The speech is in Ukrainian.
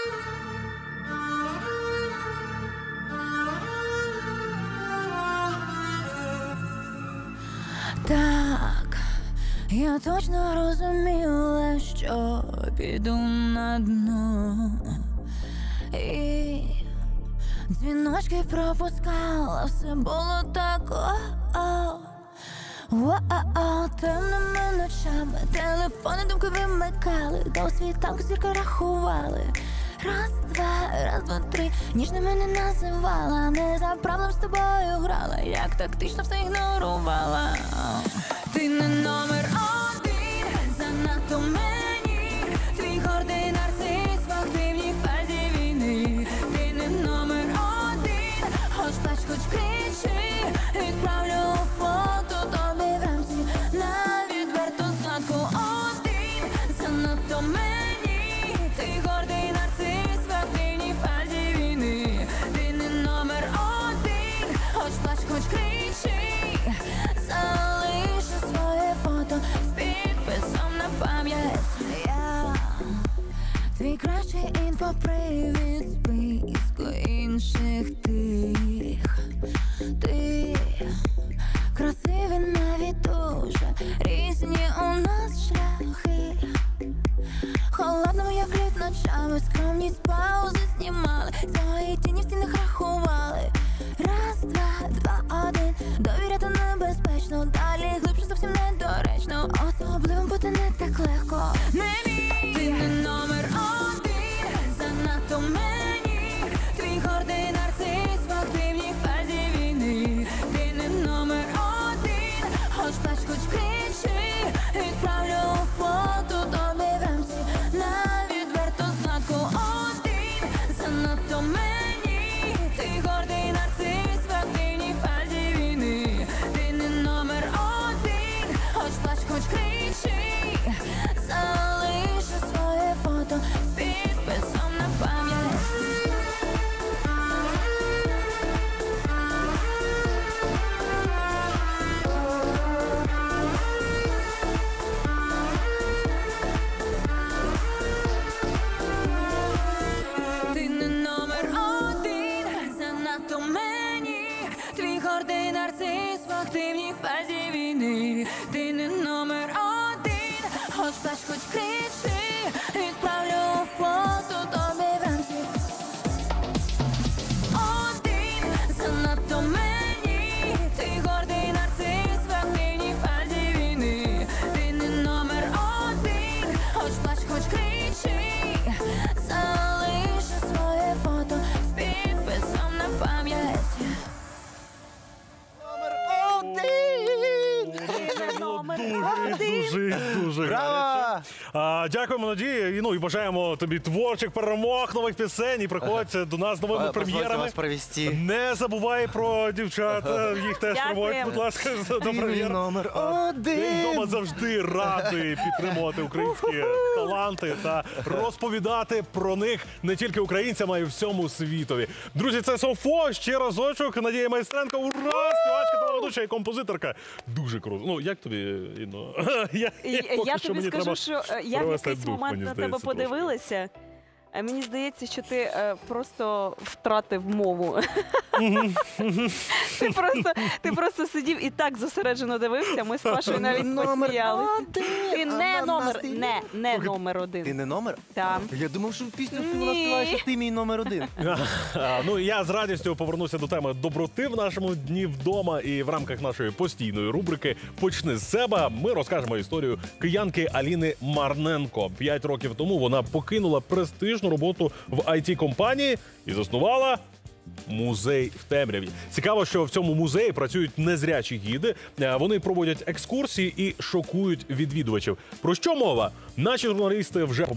Так, я точно розуміла, що піду на дно. І дзвіночки пропускала, все було так темними ночами, телефони думки вимикали, до світанку зірки рахували. Раз, два, три, ніжно мене називала, не за правилом з тобою грала, як тактично все ігнорувала. Ти не номер один, занадто мені, твій гордий нарцис в активній фазі війни. Ти не номер один, хоч плач, хоч кричи, відправлю фото тобі вранці на відверту згадку. Один, занадто мені, твій гордий нарцис в активній фазі війни. Ти не номер один, хоч плач, хоч кричи, залишу своє фото з підписом на пам'ять. Я твій кращий інфопривід списку інших тих. Ти красивий навіть дуже, різні у нас шляхи. Холодному, як лід ночами, скромність паузи знімали, свої тіні в стінах рахували. Раз, два, один, довіряти небезпечно, далі глибше зовсім недоречно, особливим бути не так легко. Не вір, ти не номер один, занадто мені, твій гордий нарцис в активній фазі війни. Ти не номер один, хоч плач, хоч кричи, відправлю фото тобі вранці на відверту згадку. Один, занадто мені, твій гордий нарцис в активній фазі війни. Ти не номер один, хоч плач, хоч кричи, залишу своє фото з підписом на пам'ять. Ти не номер один, занадто мені, твій гордий нарцис в активній фазі війни. Ти не номер один, хоч плач, хоч кричи, відправлю фото тобі вранці. Один, занадто мені, твій гордий нарцис в активній фазі війни. Ти не номер один, хоч плач, хоч кричи, залишу своє фото з підписом на пам'ять. Дуже гаряче. Дякуємо, Надії, і бажаємо тобі творчих перемог, нових пісень, і приходь до нас з новими прем'єрами. Не забувай про дівчат, їх теж проводь, будь ласка, до прем'єр. Номер один. День вдома завжди радий підтримувати українські таланти та розповідати про них не тільки українцям, а й всьому світові. Друзі, це Софо, ще разочок, Надія Майстренко, ура! Співачка, телеведуча і композиторка. Дуже круто. Ну, як тобі, Інно? Я тобі скажу, що я в якийсь момент на тебе подивилася, а мені здається, що ти просто втратив мову. Ти просто сидів і так зосереджено дивився, ми з Пашою навіть посміялися. Ти не номер один. Ти не номер? Так. Я думав, що пісню ти вона співаєш, що ти мій номер один. Ну, я з радістю повернуся до теми доброти в нашому Дні вдома. І в рамках нашої постійної рубрики «Почни з себе» ми розкажемо історію киянки Аліни Марненко. 5 років тому вона покинула престижну роботу в IT-компанії і заснувала музей в темряві. Цікаво, що в цьому музеї працюють незрячі гіди. Вони проводять екскурсії і шокують відвідувачів. Про що мова? Наші журналісти вже